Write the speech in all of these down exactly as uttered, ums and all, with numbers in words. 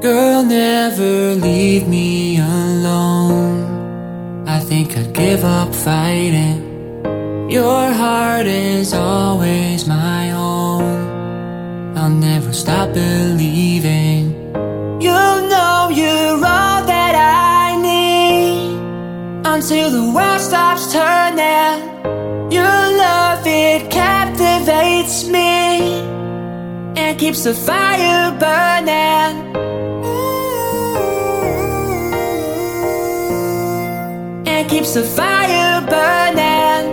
Girl, never leave me alone. I think I'd give up fighting. Your heart is always my own. I'll never stop believing. You know you're all that I need. Until the world stops turning, your love, it captivates me and keeps the fire burning. And keeps the fire burning.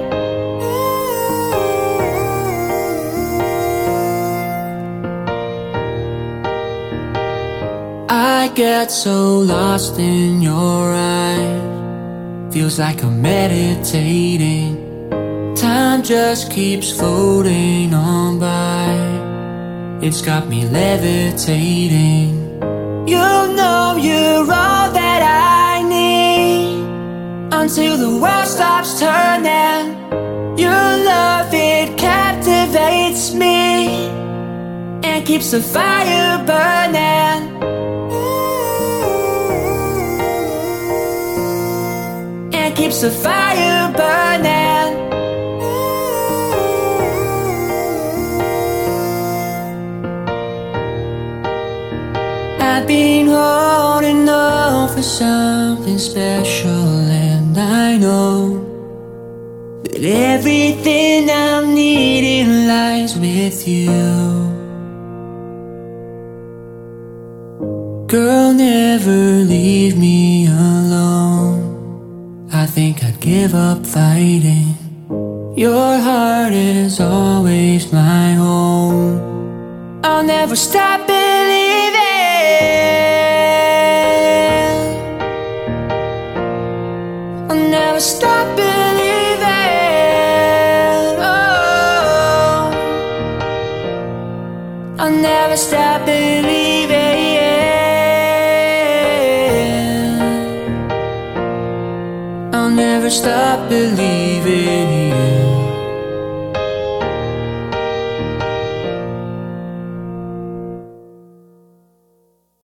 I get so lost in your eyes. Feels like I'm meditating. Time just keeps floating on by. It's got me levitating. You know you're all that I need. Until the world stops turning, your love, it captivates me and keeps the fire burning. And keeps the fire burning. I've been holding on for something special, and I know that everything I'm needing lies with you. Girl, never leave me alone. I think I'd give up fighting. Your heart is always my home. I'll never stop believing. I'll never stop believing. Oh, I'll never stop believing. I'll never stop believing.